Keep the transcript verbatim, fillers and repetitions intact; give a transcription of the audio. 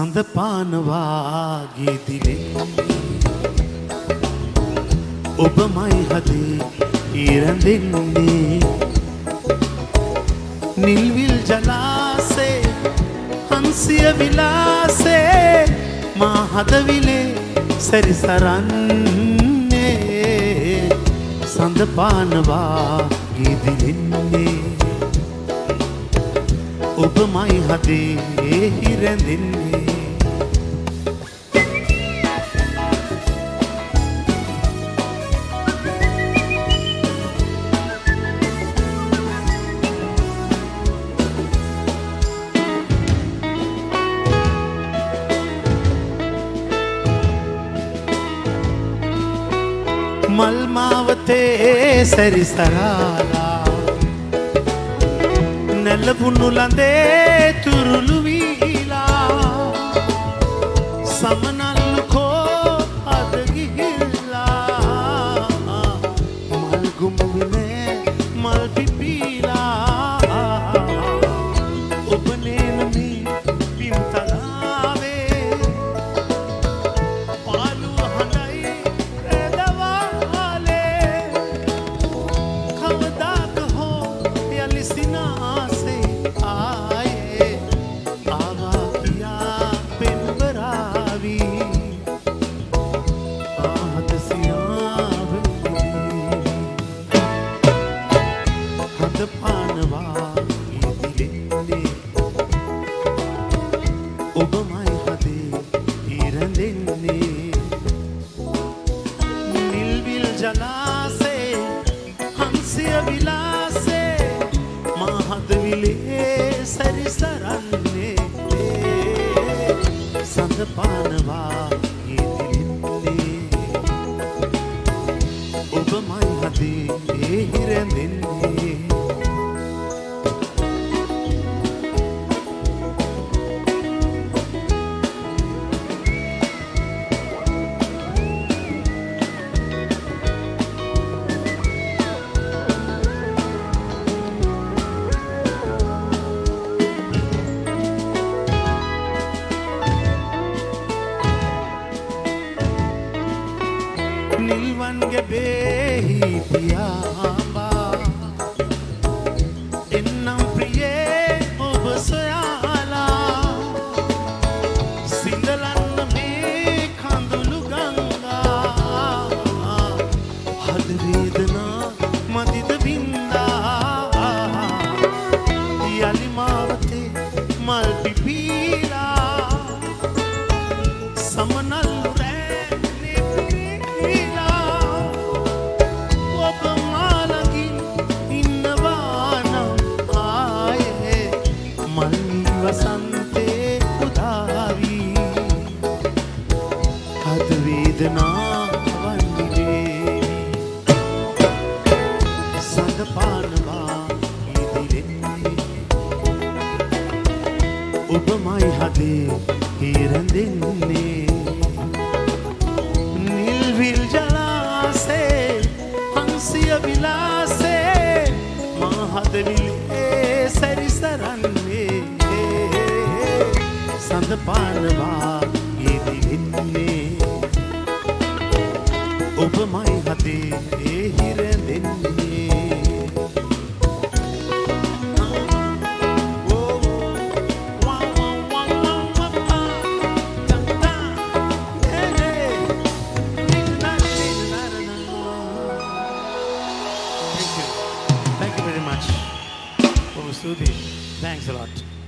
සඳ පානවාගේ දිලෙන්නේ ඔබමයි හදේ ඉරඳෙන්නේ නිල්විල් ජලාසේ හංසිය විලාසේ මා හදවිලේ සැරිසරන්නේ සඳ පානවාගේ දිලෙන්නේ ඔබමයි හදේ හිරැඳෙන්නේ මල් මාවතේ සැරිසරාලා නැලපුුණු ලඳේ තුරුළු වීලා සමනල්ලුකෝ අදගිහිල්ලා මල් ගුමුවිනේ මල් පිපීලා ඔබ නේනමි පිම්තලාවේ පාලුව හඬයි රැදවාලේ කවදාක හෝ යලි සිනාසේ ආයේ ආවා කියා පෙන්වරාවී ආහත සියාවෙන්නේ හද පානවා ඉදිලෙන්නේ ඔබමයි හදේ ඉරඳෙන්නේ නිල්විල් ජලාසේ හංසිය විලාසේ මා හදවිලේ සැරිසරන්නේ සඳ පානවා ඉදිලෙන්නේ ඔබමයි හදේ හිරැඳෙන්නේ නිල්වන්ගේ බේහි පියාඹා එන්නම් ප්‍රියේ ඔබ සොයාලා සිඳලන්න මේ කඳුළු ගංගා හද වේදනා මදිද වින්දා යලි මාවතේ මල් පිපීලා සමනල්ලු වසන්තේ උදාවී හද වේදනා වන්නිදේ සඳ පානවා ඉදිලෙන්නේ ඔබමයි හදේ හිරැඳෙන්නේ නිල්විල් ජලාසේ හංසිය විලාසේ මා හදවිලේ සැරිසරන්නේ සඳ පානවා ඉදිලෙන්නේ ඔබමයි හදේ හිරැඳෙන්නේ Thank you very much. Thanks a lot.